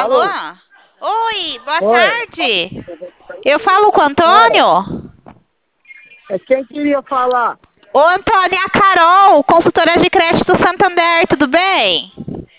Alô? Alô? Oi, boa Oi. tarde. Eu falo com o É, Antônio? quem queria falar? Ô, Antônio, é a Carol, consultora de crédito Santander, tudo bem?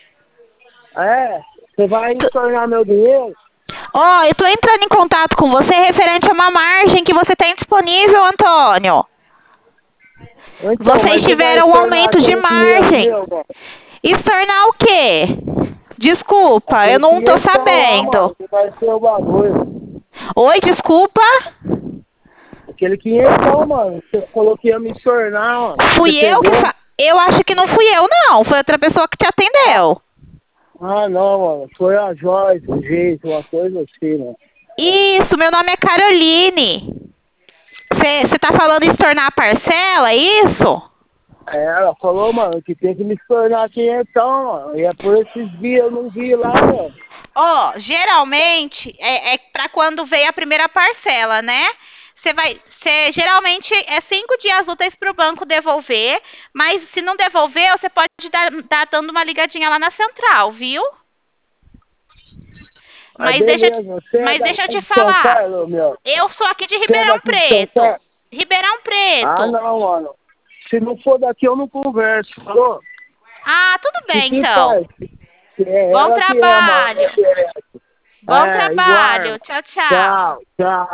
Você vai retornar meu dinheiro? Ó, eu tô entrando em contato com você referente a uma margem que você tem disponível, Antônio. Então, Vocês mas você vai tiveram um retornar aumento de aquele dinheiro margem. meu, mano? Estornar o quê? Desculpa, eu Aquele não tô quinhentão lá, sabendo. mano, que vai ser o bagulho. Oi, desculpa. Aquele quinhentão, mano, você falou que ia me estornar, mano. Você Fui eu que pegou? Eu acho que não fui eu, não. Foi outra pessoa que te Ah, atendeu. não, mano. Foi a Joyce, o jeito, uma coisa assim, mano. Isso, meu nome é Caroline. Você tá falando em tornar a parcela, é isso? Ela falou, mano, que tem que me estornar quinhentão, mano. E é por esses dias eu não vi lá, mano. Ó, geralmente é para quando veio a primeira parcela, né? Geralmente é 5 dias úteis para o banco devolver, mas se não devolver, você pode dar dando uma ligadinha lá na central, viu? Mas Mas deixa, beleza, você é mas deixa eu daqui te de São falar. Carlos, meu? Eu sou aqui de Você é Ribeirão daqui de São Preto. Carlos? Ribeirão Ah, Preto. não, mano. Se não for daqui, eu não converso, falou? Ah, tudo O bem que então. faz? Que é Bom ela que é, mano. trabalho. Bom É, igual. trabalho. Tchau, tchau. Tchau, tchau.